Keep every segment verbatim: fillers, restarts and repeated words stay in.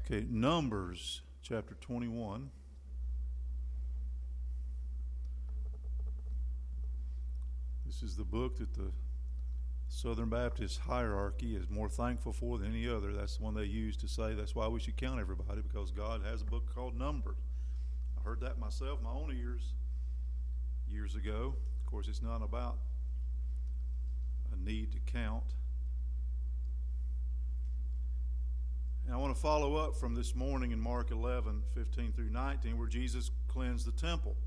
Okay, Numbers chapter twenty-one. This is the book that the Southern Baptist hierarchy is more thankful for than any other. That's the one they use to say that's why we should count everybody, because God has a book called Numbers. I heard that myself, my own ears, years ago. Of course, it's not about a need to count. And I want to follow up from this morning in Mark eleven, fifteen through nineteen, where Jesus cleansed the temple.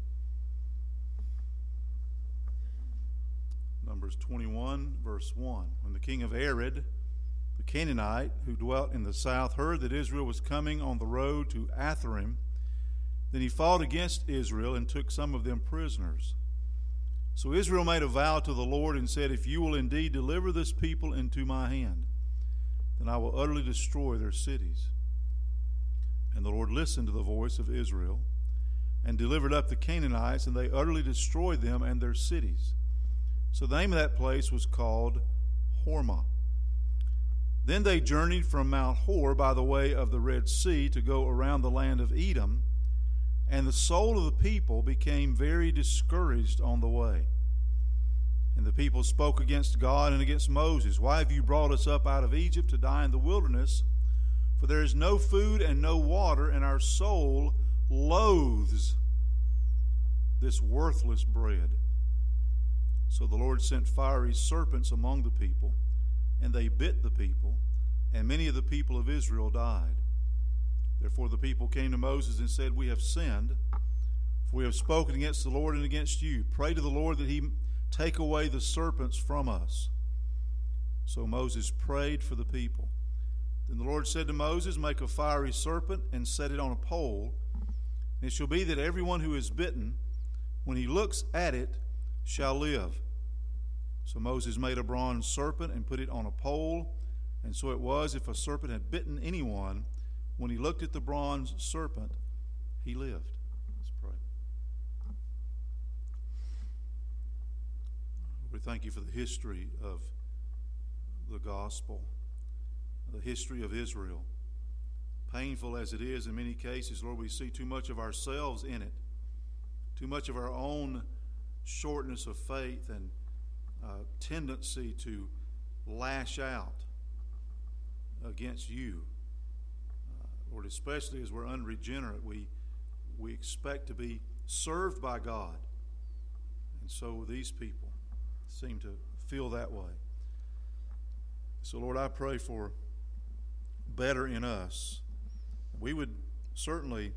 Numbers twenty-one, verse one. When the king of Arad, the Canaanite, who dwelt in the south, heard that Israel was coming on the road to Atharim, then he fought against Israel and took some of them prisoners. So Israel made a vow to the Lord and said, "If you will indeed deliver this people into my hand, then I will utterly destroy their cities." And the Lord listened to the voice of Israel and delivered up the Canaanites, and they utterly destroyed them and their cities. So the name of that place was called Hormah. Then they journeyed from Mount Hor by the way of the Red Sea to go around the land of Edom, and the soul of the people became very discouraged on the way. And the people spoke against God and against Moses. "Why have you brought us up out of Egypt to die in the wilderness? For there is no food and no water, and our soul loathes this worthless bread." So the Lord sent fiery serpents among the people, and they bit the people, and many of the people of Israel died. Therefore the people came to Moses and said, "We have sinned, for we have spoken against the Lord and against you. Pray to the Lord that he take away the serpents from us." So Moses prayed for the people. Then the Lord said to Moses, "Make a fiery serpent and set it on a pole. And it shall be that everyone who is bitten, when he looks at it, shall live." So Moses made a bronze serpent and put it on a pole. And so it was, if a serpent had bitten anyone, when he looked at the bronze serpent, he lived. Let's pray. We thank you for the history of the gospel, the history of Israel. Painful as it is in many cases, Lord, we see too much of ourselves in it, too much of our own shortness of faith and uh, tendency to lash out against you. Uh, Lord, especially as we're unregenerate, we, we expect to be served by God. And so these people seem to feel that way. So, Lord, I pray for better in us. We would certainly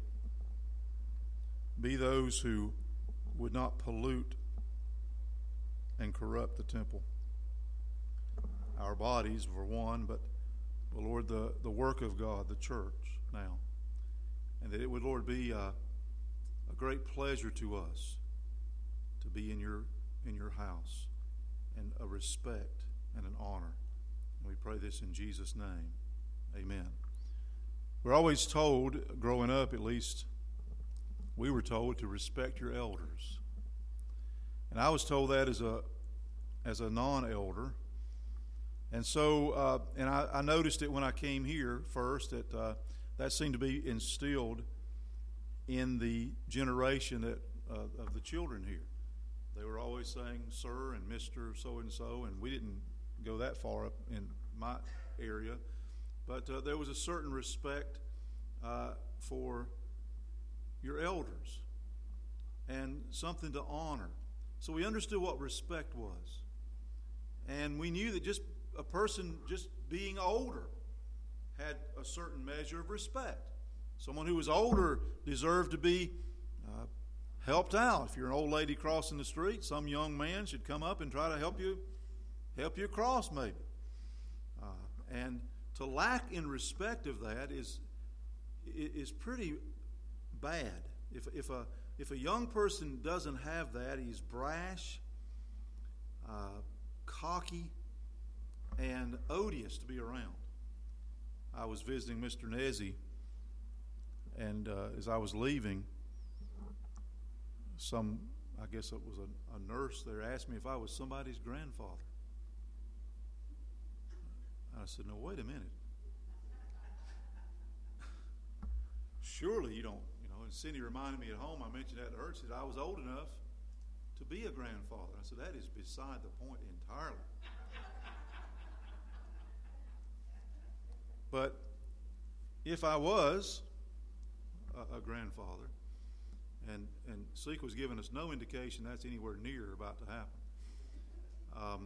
be those who would not pollute and corrupt the temple. Our bodies, for one, but, well, Lord, the, the work of God, the church now. And that it would, Lord, be a, a great pleasure to us to be in your in your house, and a respect and an honor. And we pray this in Jesus' name. Amen. We're always told, growing up at least, we were told to respect your elders. And I was told that as a as a non-elder. And so, uh, and I, I noticed it when I came here first, that uh, that seemed to be instilled in the generation that uh, of the children here. They were always saying sir and Mister so-and-so, and we didn't go that far up in my area. But uh, there was a certain respect uh, for your elders and something to honor. So we understood what respect was. And we knew that just a person just being older had a certain measure of respect. Someone who was older deserved to be uh, helped out. If you're an old lady crossing the street, some young man should come up and try to help you help you across maybe. Uh, and to lack in respect of that is is pretty bad. If if a if a young person doesn't have that, he's brash, uh, cocky, and odious to be around. I was visiting Mister Nezzi, and uh, as I was leaving, some, I guess it was a, a nurse there, asked me if I was somebody's grandfather. I said, "No, wait a minute. surely you don't, you know, and Cindy reminded me at home, I mentioned that to her, she said, I was old enough to be a grandfather. I said, that is beside the point entirely. But if I was a, a grandfather, and, and Seek was giving us no indication that's anywhere near about to happen, um,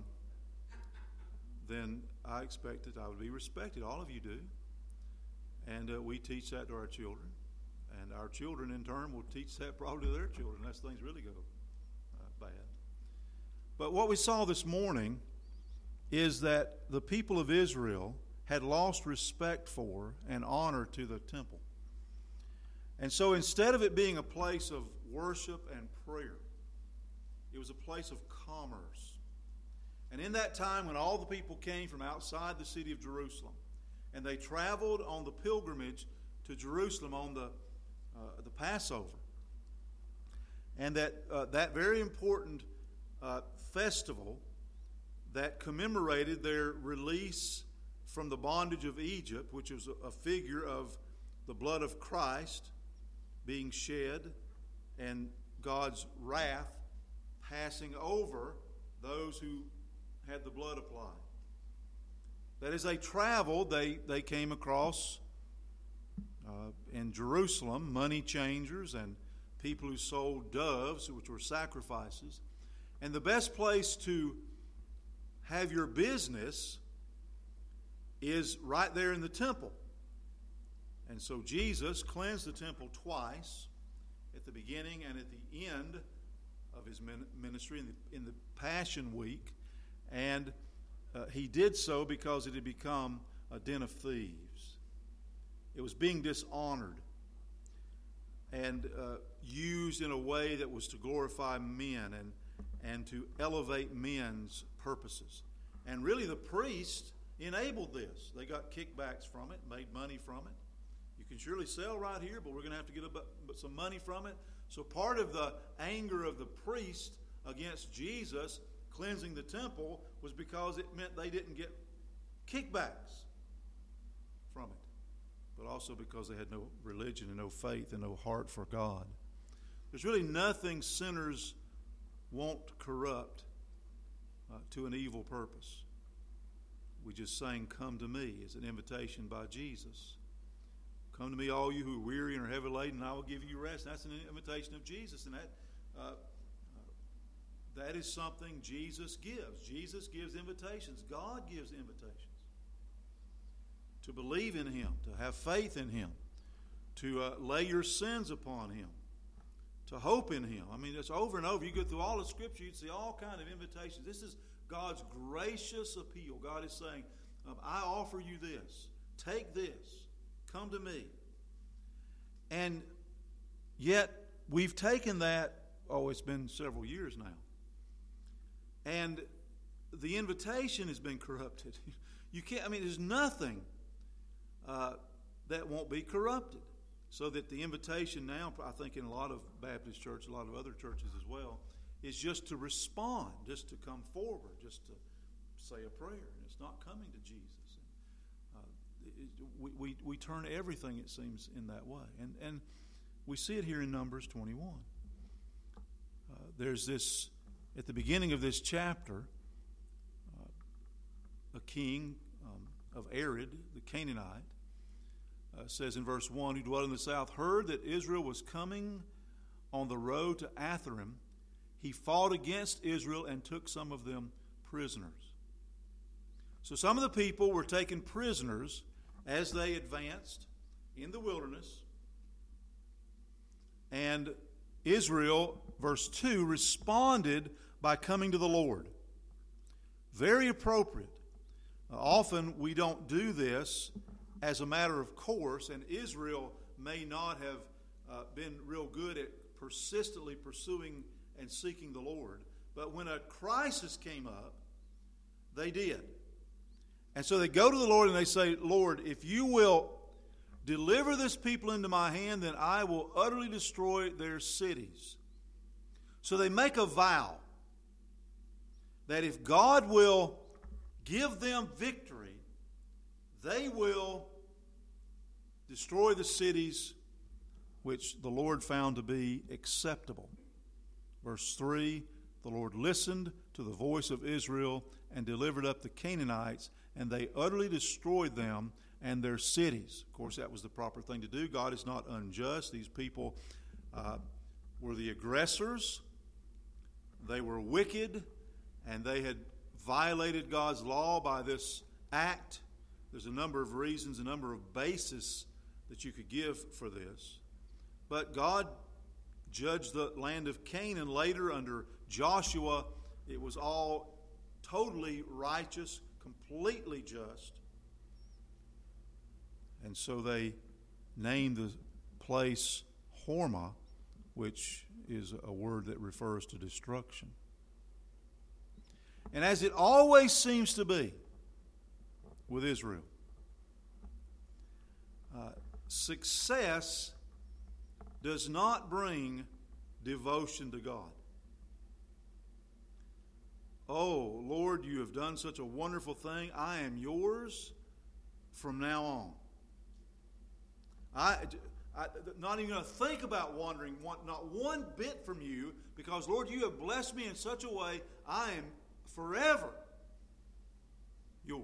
then I expect that I would be respected. All of you do. And uh, we teach that to our children. And our children, in turn, will teach that probably to their children, unless things really go uh, bad. But what we saw this morning is that the people of Israel had lost respect for and honor to the temple. And so instead of it being a place of worship and prayer, it was a place of commerce. And in that time when all the people came from outside the city of Jerusalem, and they traveled on the pilgrimage to Jerusalem on the, uh, the Passover, and that, uh, that very important uh, festival that commemorated their release from the bondage of Egypt, which was a figure of the blood of Christ being shed and God's wrath passing over those who had the blood applied. That as they traveled, they, they came across uh, in Jerusalem money changers and people who sold doves, which were sacrifices. And the best place to have your business is right there in the temple. And so Jesus cleansed the temple twice, at the beginning and at the end of his ministry in the, in the Passion Week. And uh, he did so because it had become a den of thieves. It was being dishonored and uh, used in a way that was to glorify men and, and to elevate men's purposes. And really the priest enabled this. They got kickbacks from it, made money from it. You can surely sell right here, but we're going to have to get a, some money from it. So part of the anger of the priest against Jesus cleansing the temple was because it meant they didn't get kickbacks from it, but also because they had no religion and no faith and no heart for God. There's really nothing sinners won't corrupt uh, to an evil purpose. We just sang, "Come to me," as an invitation by Jesus. Come to me, all you who are weary and are heavy laden, and I will give you rest. And that's an invitation of Jesus, and that uh, that is something Jesus gives. Jesus gives invitations. God gives invitations. To believe in him, to have faith in him, to uh, lay your sins upon him, to hope in him. I mean, it's over and over. You go through all the Scripture, you'd see all kind of invitations. This is God's gracious appeal. God is saying, um, I offer you this. Take this. Come to me. And yet, we've taken that, oh, it's been several years now. And the invitation has been corrupted. You can't, I mean, there's nothing uh, that won't be corrupted. So that the invitation now, I think in a lot of Baptist churches, a lot of other churches as well, is just to respond, just to come forward, just to say a prayer. And it's not coming to Jesus. Uh, it, we, we, we turn everything, it seems, in that way. And, and we see it here in Numbers twenty-one. Uh, there's this... At the beginning of this chapter, uh, a king um, of Arid, the Canaanite, uh, says in verse one, who dwelt in the south, heard that Israel was coming on the road to Atharim. He fought against Israel and took some of them prisoners. So some of the people were taken prisoners as they advanced in the wilderness. And Israel, verse two, responded by coming to the Lord. Very appropriate. Uh, often we don't do this as a matter of course, and Israel may not have uh, been real good at persistently pursuing and seeking the Lord. But when a crisis came up, they did. And so they go to the Lord and they say, Lord, if you will deliver this people into my hand, then I will utterly destroy their cities. So they make a vow that if God will give them victory, they will destroy the cities which the Lord found to be acceptable. Verse three, the Lord listened to the voice of Israel and delivered up the Canaanites, and they utterly destroyed them and their cities. Of course, that was the proper thing to do. God is not unjust. These people uh, were the aggressors. They were wicked, and they had violated God's law by this act. There's a number of reasons, a number of bases that you could give for this. But God judged the land of Canaan later under Joshua. It was all totally righteous, completely just. And so they named the place Hormah, which is a word that refers to destruction. And as it always seems to be with Israel, uh, success does not bring devotion to God. Oh, Lord, you have done such a wonderful thing. I am yours from now on. I, I not even going to think about wandering, not one bit from you, because, Lord, you have blessed me in such a way, I am forever yours.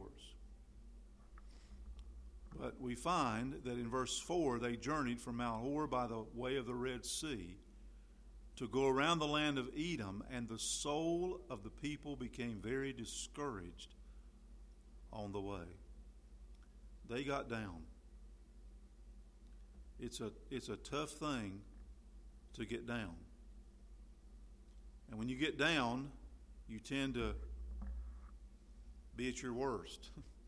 But we find that in verse four, they journeyed from Mount Hor by the way of the Red Sea to go around the land of Edom, and the soul of the people became very discouraged on the way. They got down. It's a, it's a tough thing to get down. And when you get down, you tend to be at your worst.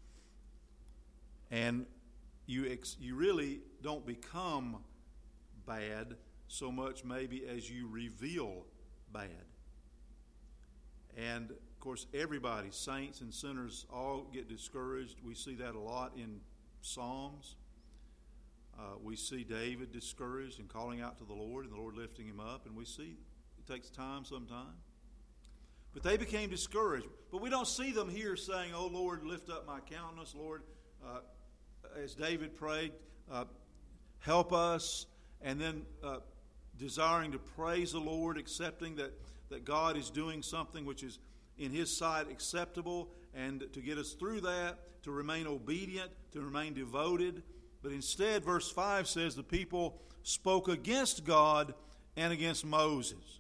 And you ex- you really don't become bad so much maybe as you reveal bad. And, of course, everybody, saints and sinners, all get discouraged. We see that a lot in Psalms. Uh, we see David discouraged and calling out to the Lord, and the Lord lifting him up. And we see it takes time sometimes. But they became discouraged. But we don't see them here saying, oh, Lord, lift up my countenance. Lord, uh, as David prayed, uh, help us. And then uh, desiring to praise the Lord, accepting that, that God is doing something which is in His sight acceptable, and to get us through that, to remain obedient, to remain devoted. But instead, verse five says the people spoke against God and against Moses.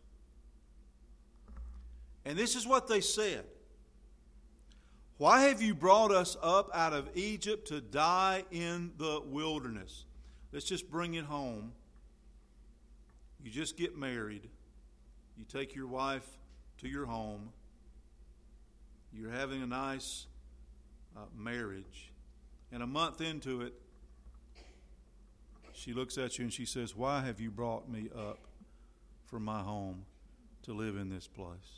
And this is what they said. Why have you brought us up out of Egypt to die in the wilderness? Let's just bring it home. You just get married. You take your wife to your home. You're having a nice uh, marriage. And a month into it, she looks at you and she says, why have you brought me up from my home to live in this place?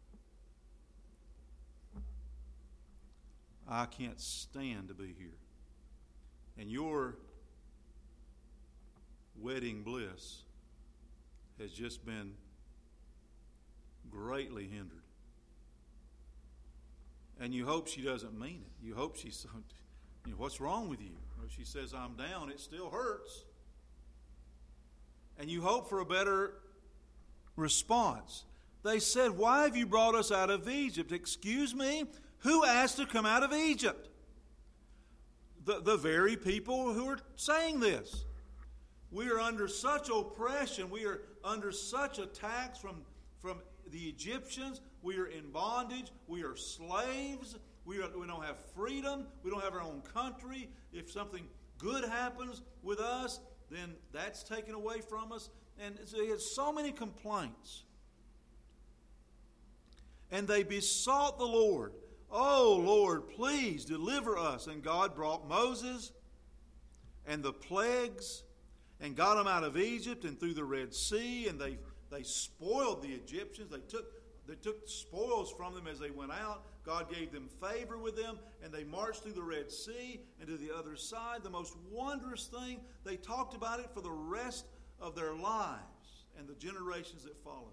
I can't stand to be here. And your wedding bliss has just been greatly hindered. And you hope she doesn't mean it. You hope she's, you know, what's wrong with you? If she says, I'm down, it still hurts. And you hope for a better response. They said, why have you brought us out of Egypt? Excuse me? Who asked to come out of Egypt? The, the very people who are saying this. We are under such oppression. We are under such attacks from, from the Egyptians. We are in bondage. We are slaves. We, are, we don't have freedom. We don't have our own country. If something good happens with us, then that's taken away from us. And so he had so many complaints. And they besought the Lord, oh, Lord, please deliver us. And God brought Moses and the plagues and got them out of Egypt and through the Red Sea. And they, they spoiled the Egyptians. They took, they took spoils from them as they went out. God gave them favor with them. And they marched through the Red Sea and to the other side. The most wondrous thing, they talked about it for the rest of their lives and the generations that followed.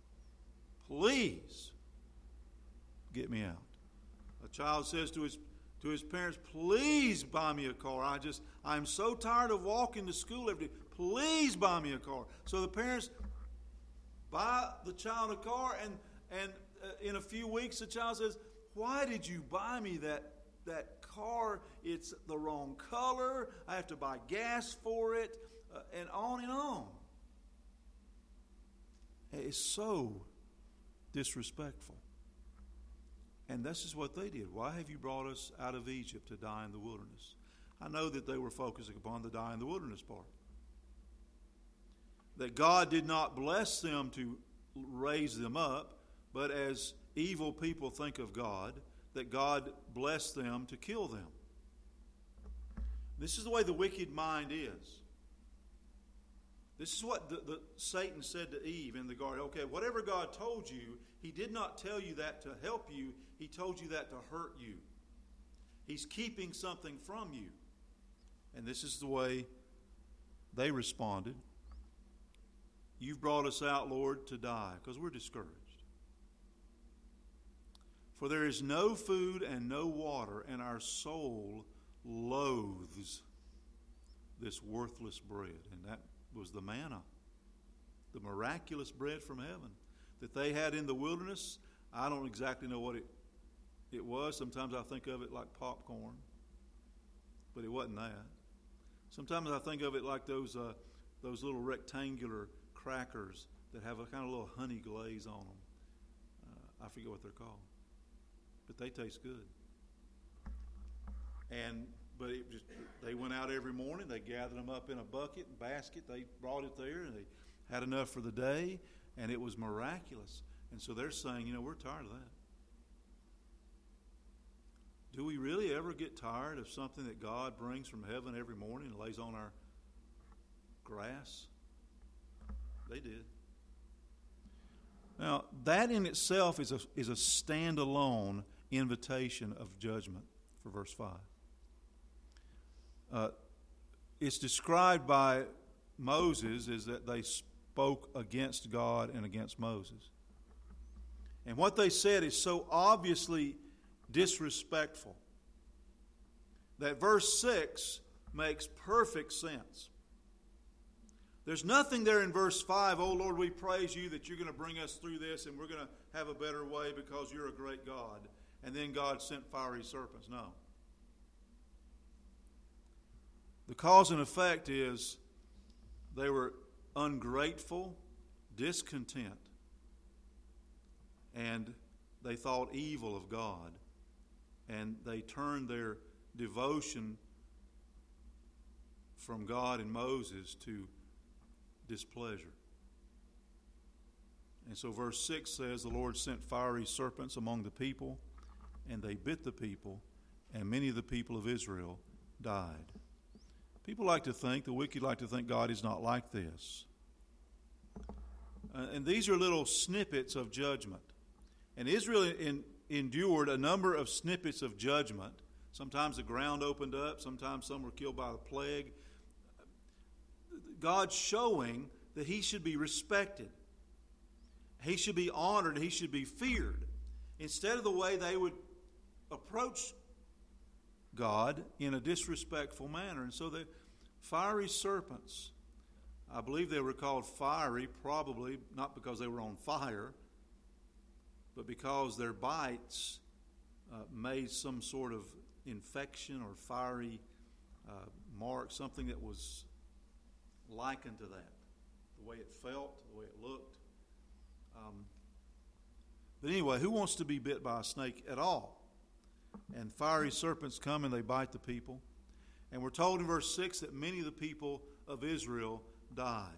Please get me out. A child says to his to his parents, please buy me a car. I just, I'm so tired of walking to school every day. Please buy me a car. So the parents buy the child a car, and, and uh, in a few weeks the child says, why did you buy me that, that car? It's the wrong color. I have to buy gas for it, uh, and on and on. It's so disrespectful. And this is what they did. Why have you brought us out of Egypt to die in the wilderness? I know that they were focusing upon the die in the wilderness part. That God did not bless them to raise them up, but as evil people think of God, that God blessed them to kill them. This is the way the wicked mind is. This is what the, the, Satan said to Eve in the garden. Okay, whatever God told you, he did not tell you that to help you. He told you that to hurt you. He's keeping something from you. And this is the way they responded. You've brought us out, Lord, to die, because we're discouraged. For there is no food and no water, and our soul loathes this worthless bread. And that was the manna, the miraculous bread from heaven that they had in the wilderness. I don't exactly know what it, it was. Sometimes I think of it like popcorn, but it wasn't that. Sometimes I think of it like those uh, those little rectangular crackers that have a kind of little honey glaze on them. Uh, I forget what they're called, but they taste good. And but it just, they went out every morning. They gathered them up in a bucket and basket. They brought it there, and they had enough for the day, and it was miraculous. And so they're saying, you know, we're tired of that. Do we really ever get tired of something that God brings from heaven every morning and lays on our grass? They did. Now, that in itself is a, is a standalone invitation of judgment for verse five. Uh, it's described by Moses as that they spoke against God and against Moses. And what they said is so obviously disrespectful that verse six makes perfect sense. There's nothing there in verse five, oh Lord, we praise you that you're going to bring us through this and we're going to have a better way because you're a great God. And then God sent fiery serpents. No. The cause and effect is they were ungrateful, discontent, and they thought evil of God. And they turned their devotion from God and Moses to displeasure. And so verse six says, the Lord sent fiery serpents among the people, and they bit the people, and many of the people of Israel died. People like to think, the wicked like to think God is not like this. Uh, and these are little snippets of judgment. And Israel in, endured a number of snippets of judgment. Sometimes the ground opened up. Sometimes some were killed by the plague. God's showing that he should be respected. He should be honored. He should be feared. Instead of the way they would approach God in a disrespectful manner. And so the fiery serpents, I believe they were called fiery, probably not because they were on fire, but because their bites uh, made some sort of infection or fiery uh, mark, something that was likened to that, the way it felt, the way it looked. Um, but anyway, who wants to be bit by a snake at all? And fiery serpents come and they bite the people. And we're told in verse six that many of the people of Israel died.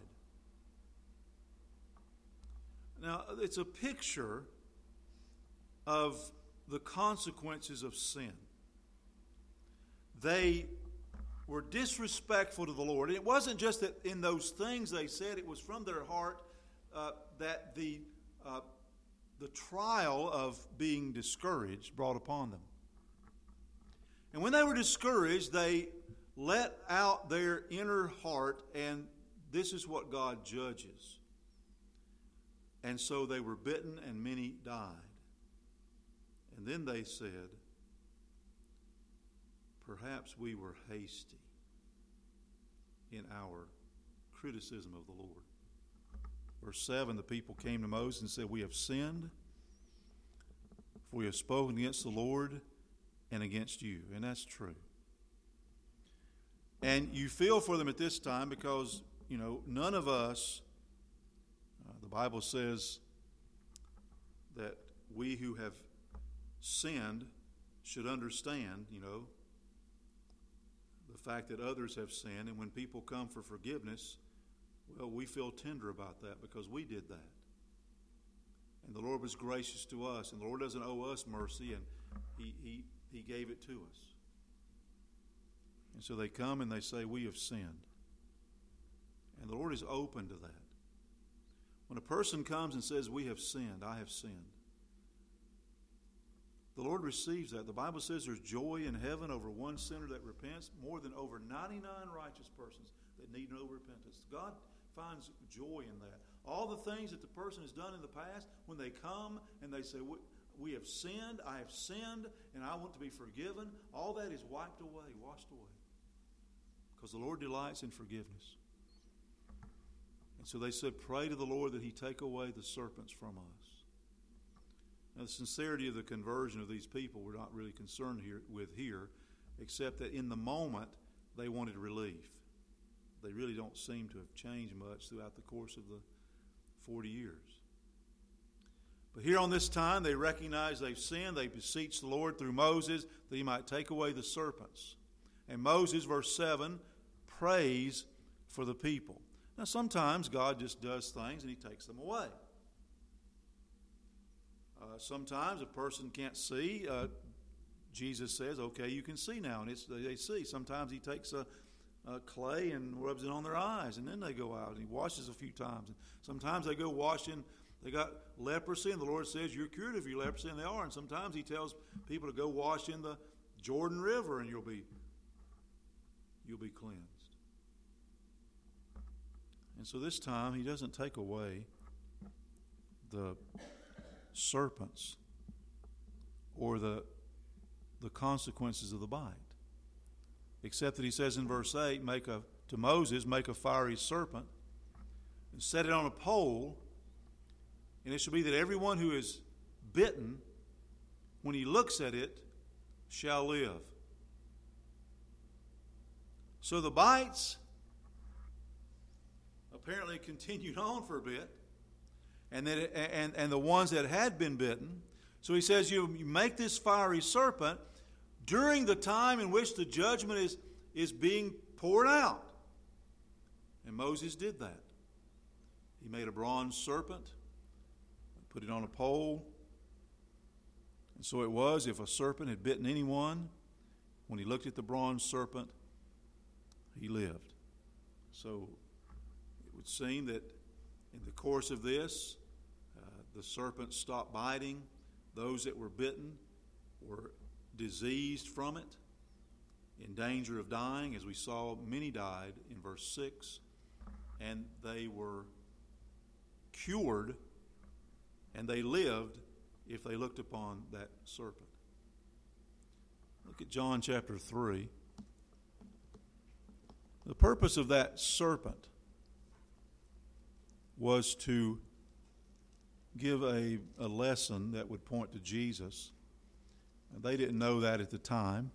Now, it's a picture of the consequences of sin. They were disrespectful to the Lord. And it wasn't just that in those things they said, it was from their heart uh, that the, uh, the trial of being discouraged brought upon them. And when they were discouraged, they let out their inner heart, and this is what God judges. And so they were bitten, and many died. And then they said, perhaps we were hasty in our criticism of the Lord. Verse seven, the people came to Moses and said, "We have sinned, for we have spoken against the Lord and against you." And that's true. And you feel for them at this time because, you know, none of us, uh, the Bible says that we who have sinned should understand, you know, the fact that others have sinned. And when people come for forgiveness, well, we feel tender about that because we did that. And the Lord was gracious to us, and the Lord doesn't owe us mercy, and He He He gave it to us. And so they come and they say, "We have sinned." And the Lord is open to that. When a person comes and says, "We have sinned, I have sinned," the Lord receives that. The Bible says there's joy in heaven over one sinner that repents more than over ninety-nine righteous persons that need no repentance. God finds joy in that. All the things that the person has done in the past, when they come and they say, "We have sinned, I have sinned, and I want to be forgiven," all that is wiped away, washed away. Because the Lord delights in forgiveness. And so they said, "Pray to the Lord that He take away the serpents from us." Now, the sincerity of the conversion of these people we're not really concerned here, with here, except that in the moment they wanted relief. They really don't seem to have changed much throughout the course of the forty years. But here on this time, they recognize they've sinned. They beseech the Lord through Moses that He might take away the serpents. And Moses, verse seven, prays for the people. Now, sometimes God just does things and He takes them away. Uh, sometimes a person can't see. Uh, Jesus says, "Okay, you can see now," and it's, they see. Sometimes He takes a, a clay and rubs it on their eyes, and then they go out, and He washes a few times. And sometimes they go washing. They got leprosy, and the Lord says, "You're cured of your leprosy," and they are. And sometimes He tells people to go wash in the Jordan River, and you'll be you'll be cleansed. And so this time He doesn't take away the serpents or the the consequences of the bite, except that He says in verse eight, "Make a to Moses, make a fiery serpent and set it on a pole, and it shall be that everyone who is bitten, when he looks at it, shall live." So the bites apparently continued on for a bit, and then it, and and the ones that had been bitten. So He says, you, you make this fiery serpent during the time in which the judgment is is being poured out. And Moses did that. He made a bronze serpent, put it on a pole. And so it was, if a serpent had bitten anyone, when he looked at the bronze serpent, he lived. So it would seem that in the course of this, uh, the serpent stopped biting. Those that were bitten were diseased from it, in danger of dying, as we saw many died in verse six, and they were cured, and they lived if they looked upon that serpent. Look at John chapter three. The purpose of that serpent was to give a, a lesson that would point to Jesus. They didn't know that at the time.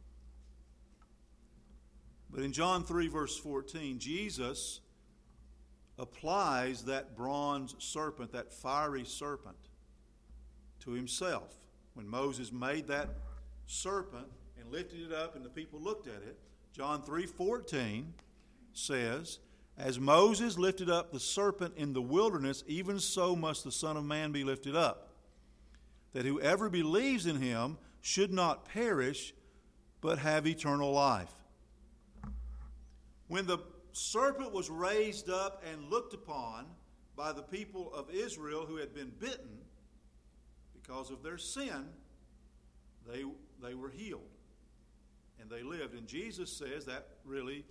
But in John three, verse fourteen, Jesus applies that bronze serpent, that fiery serpent, to Himself. When Moses made that serpent and lifted it up and the people looked at it, John three fourteen says, "As Moses lifted up the serpent in the wilderness, even so must the Son of Man be lifted up, that whoever believes in Him should not perish, but have eternal life." When the serpent was raised up and looked upon by the people of Israel who had been bitten because of their sin, they, they were healed and they lived. And Jesus says that really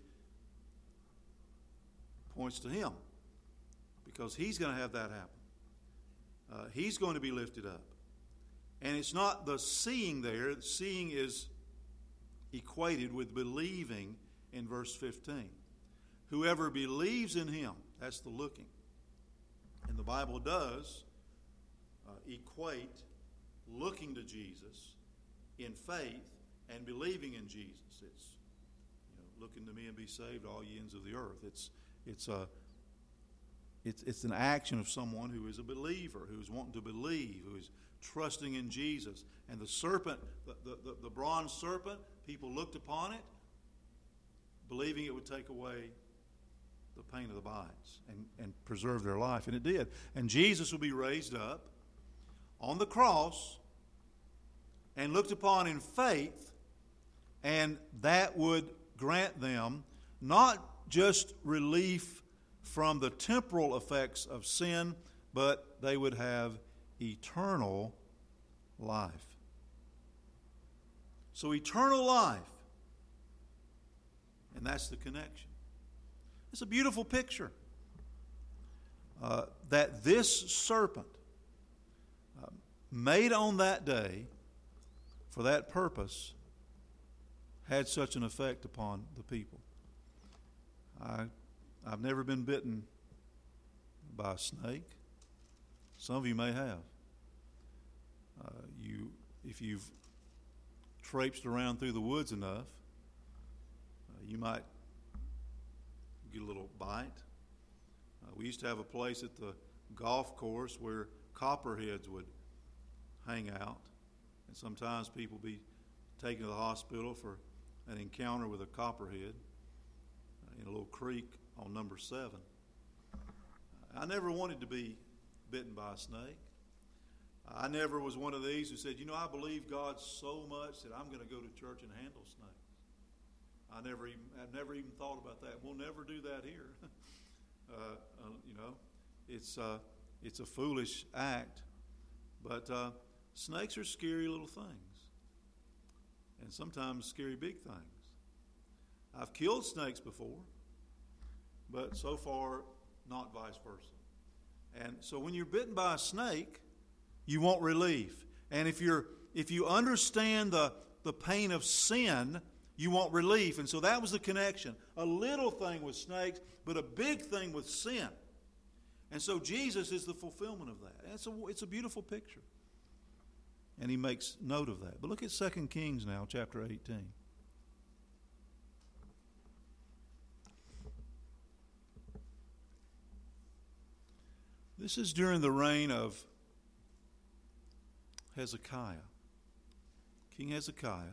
points to Him, because He's going to have that happen. Uh, he's going to be lifted up. And it's not the seeing there. Seeing is equated with believing in verse fifteen. Whoever believes in him, that's the looking. And the Bible does uh, equate looking to Jesus in faith and believing in Jesus. It's, you know, look unto me and be saved, all ye ends of the earth. It's it's a it's it's an action of someone who is a believer, who is wanting to believe, who is trusting in Jesus. And the serpent, the, the, the bronze serpent, people looked upon it, believing it would take away the pain of the bites and, and preserve their life. And it did. And Jesus would be raised up on the cross and looked upon in faith, and that would grant them not just relief from the temporal effects of sin, but they would have eternal life. So eternal life, and that's the connection. It's a beautiful picture uh, that this serpent uh, made on that day for that purpose had such an effect upon the people. I, I've never been bitten by a snake. Some of you may have. Uh, you, if you've traipsed around through the woods enough, uh, you might get a little bite. Uh, we used to have a place at the golf course where copperheads would hang out, and sometimes people would be taken to the hospital for an encounter with a copperhead uh, in a little creek on number seven. I never wanted to be bitten by a snake. I never was one of these who said, you know, I believe God so much that I'm going to go to church and handle snakes. I never even, I've never even thought about that. We'll never do that here. uh, uh, you know, it's uh, it's a foolish act, but uh, snakes are scary little things, and sometimes scary big things. I've killed snakes before, but so far not vice versa. And so when you're bitten by a snake, you want relief. And if you're if you understand the, the pain of sin, you want relief. And so that was the connection. A little thing with snakes, but a big thing with sin. And so Jesus is the fulfillment of that. And it's a, it's a beautiful picture. And he makes note of that. But look at Second Kings now, chapter eighteen. This is during the reign of Hezekiah. King Hezekiah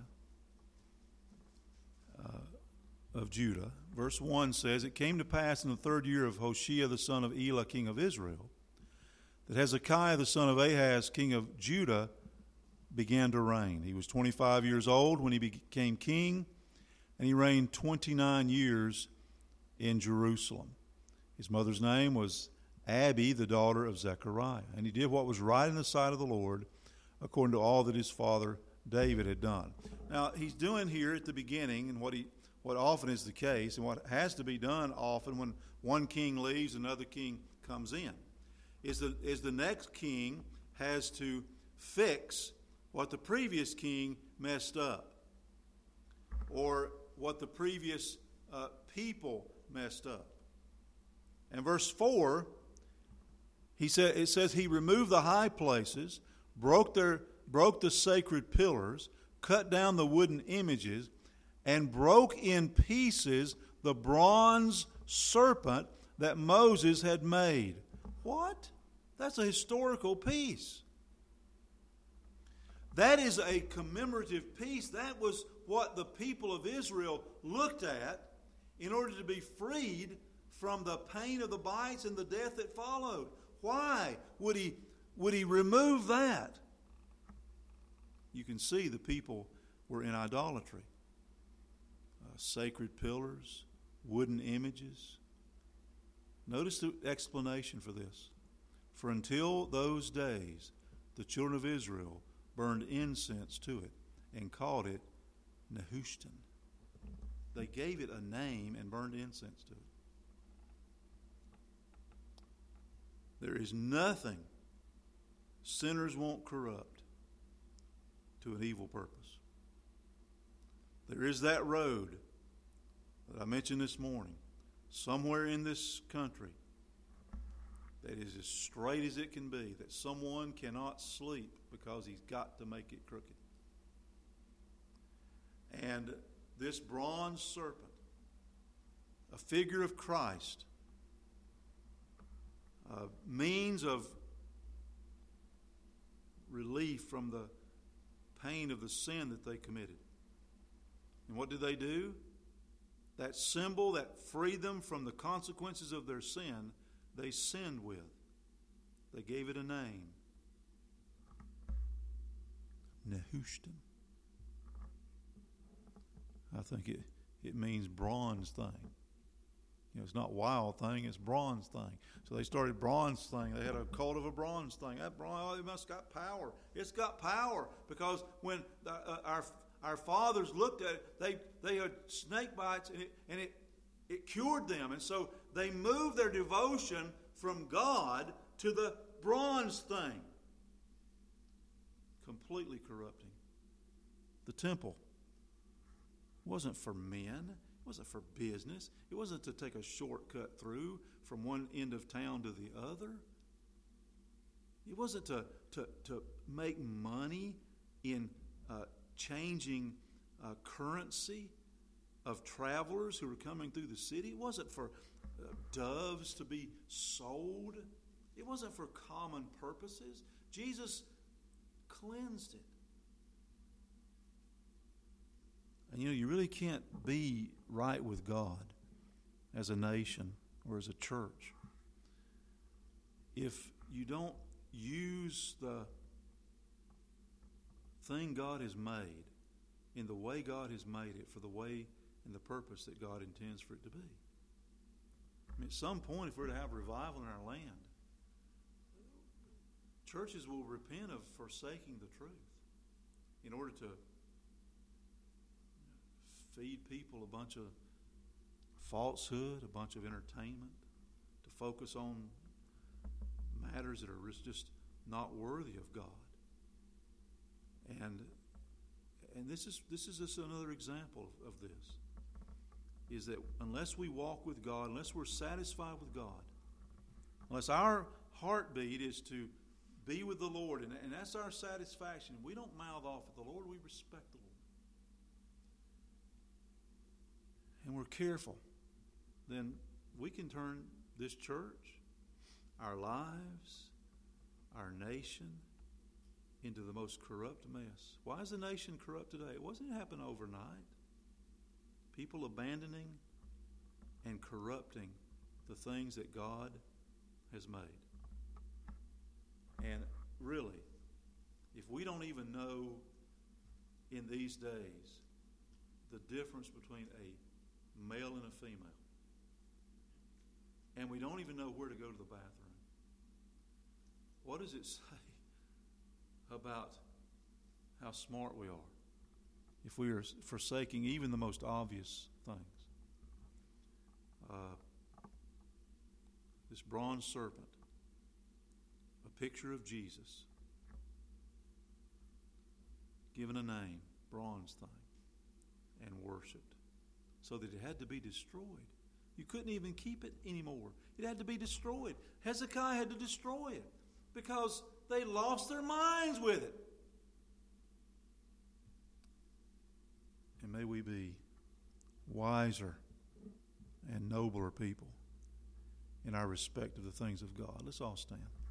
uh, of Judah. Verse one says, it came to pass in the third year of Hoshea the son of Elah, king of Israel, that Hezekiah the son of Ahaz, king of Judah, began to reign. He was twenty-five years old when he became king, and he reigned twenty-nine years in Jerusalem. His mother's name was Abi, the daughter of Zechariah. And he did what was right in the sight of the Lord, according to all that his father David had done. Now, he's doing here at the beginning, and what he what often is the case, and what has to be done often when one king leaves, another king comes in, is the, is the next king has to fix what the previous king messed up, or what the previous uh, people messed up. And verse four, he said, it says, he removed the high places, broke their broke the sacred pillars, cut down the wooden images, and broke in pieces the bronze serpent that Moses had made. What? That's a historical piece. That is a commemorative piece. That was what the people of Israel looked at in order to be freed from the pain of the bites and the death that followed. Why would he would he remove that? You can see the people were in idolatry. Uh, sacred pillars, wooden images. Notice the explanation for this. For until those days, the children of Israel burned incense to it and called it Nehushtan. They gave it a name and burned incense to it. There is nothing sinners won't corrupt to an evil purpose. There is that road that I mentioned this morning, somewhere in this country, that is as straight as it can be, that someone cannot sleep because he's got to make it crooked. And this bronze serpent, a figure of Christ, a means of relief from the pain of the sin that they committed. And what did they do? That symbol that freed them from the consequences of their sin, they sinned with. They gave it a name. Nehushtan. I think it, it means bronze thing. You know, it's not wild thing, it's bronze thing. So they started bronze thing. They had a cult of a bronze thing. That bronze, oh, it must got power. It's got power because when the, uh, our our fathers looked at it, they they had snake bites and it and it it cured them. And so they moved their devotion from God to the bronze thing, completely corrupting. The temple wasn't for men. It wasn't for business. It wasn't to take a shortcut through from one end of town to the other. It wasn't to, to, to make money in uh, changing uh, currency of travelers who were coming through the city. It wasn't for uh, doves to be sold. It wasn't for common purposes. Jesus cleansed it. And you know, you really can't be right with God as a nation or as a church if you don't use the thing God has made in the way God has made it for the way and the purpose that God intends for it to be. I mean, at some point, if we're to have revival in our land, churches will repent of forsaking the truth in order to feed people a bunch of falsehood, a bunch of entertainment, to focus on matters that are just not worthy of God. And and this is this is just another example of, of this. Is that unless we walk with God, unless we're satisfied with God, unless our heartbeat is to be with the Lord, and, and that's our satisfaction, we don't mouth off at the Lord, we respect the Lord. And we're careful, then we can turn this church, our lives, our nation, into the most corrupt mess. Why is the nation corrupt today? It wasn't happen overnight. People abandoning and corrupting the things that God has made. And really, if we don't even know in these days the difference between a male and a female, and we don't even know where to go to the bathroom, what does it say about how smart we are if we are forsaking even the most obvious things? Uh, this bronze serpent, a picture of Jesus, given a name, bronze thing, and worshipped, so that it had to be destroyed. You couldn't even keep it anymore. It had to be destroyed. Hezekiah had to destroy it because they lost their minds with it. And may we be wiser and nobler people in our respect of the things of God. Let's all stand.